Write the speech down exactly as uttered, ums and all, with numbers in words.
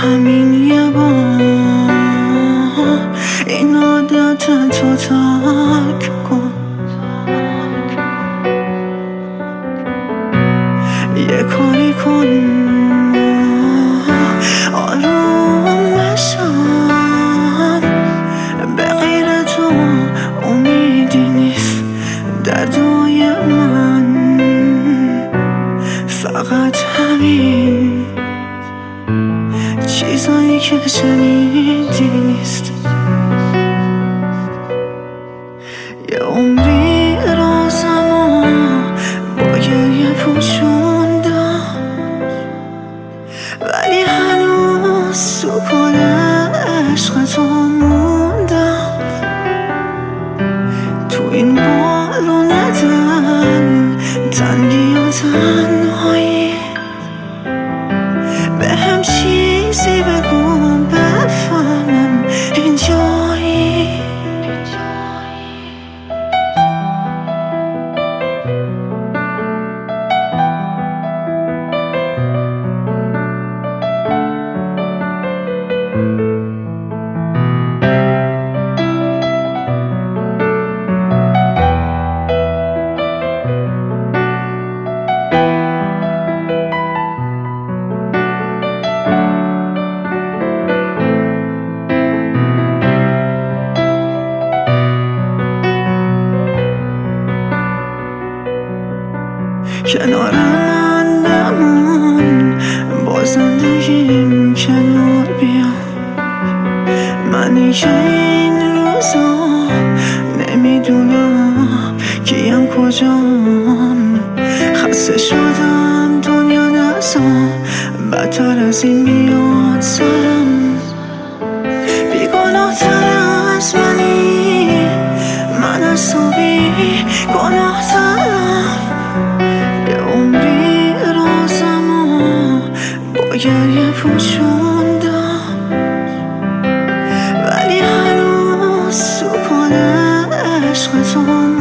همین یه بار این عادت تو ترک کن. یه کاری کن آروم بشم، به غیر تو امیدی نیست دردای من، فقط همین چیزایی که شنیدی نیست. یه عمری رازمو با گریه پوشوندم، ولی هنوز تو کل عشق تو موندم. تو این بارون دل تنگی و تنهایی، به هم چیزی بگو بفهمم اینجایی. کنار من نمون، با زندگیم کنار بیا. منی که این روزا نمیدونم کیم کجام، خسته شدم دنیا نزا بدتر از این بیاد سرم. بیگناه تر از منی، من از تو بی گناه ترم. عمری رازمو با گریه پوشوندم، ولی هنوز تو کل عشق تو